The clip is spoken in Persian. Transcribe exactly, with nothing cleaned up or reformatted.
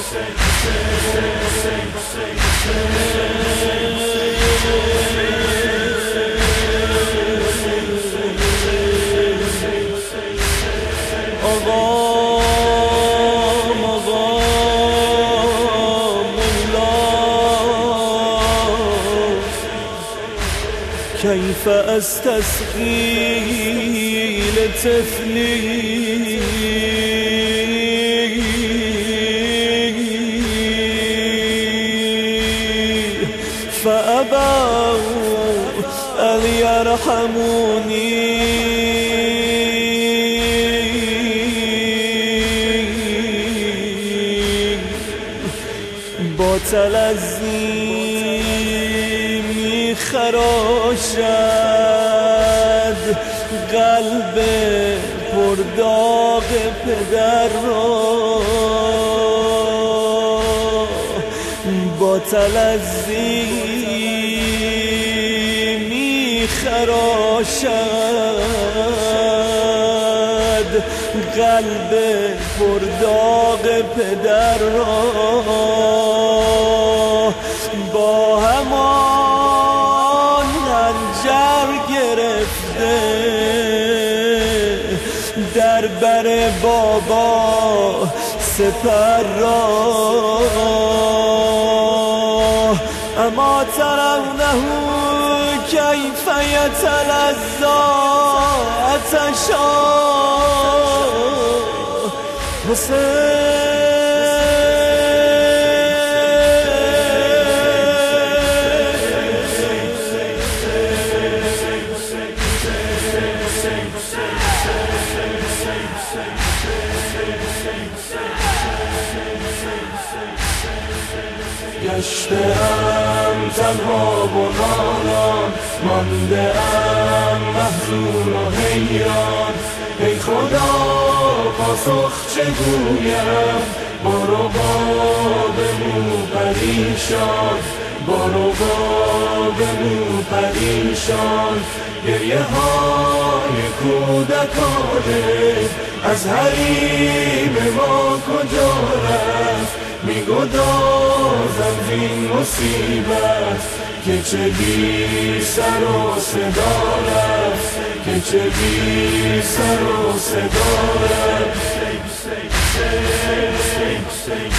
كيف أستسقي لطفلي فأبوا أن يرحموني با تلذی خراشد قلب پرداغ پدر را، با تلذی می خراشد قلب پرداغ پدر را، با همان خنجر گرفته در بر بابا سپر را، اما ترونه کیف یتلذا عطشا حسین. گشته‌ام تنها و نالان، مانده‌ام محزون و حیران. ای خدا پاسخ چگویم، برو بابمو پریشان، برو بابمو پریشان. گریه های کودکانه از حریم ما کجا رفت؟ میگدازم زین مصیبت که چه بی سر و صدا رفت، که چه بی سر و صدا رفت.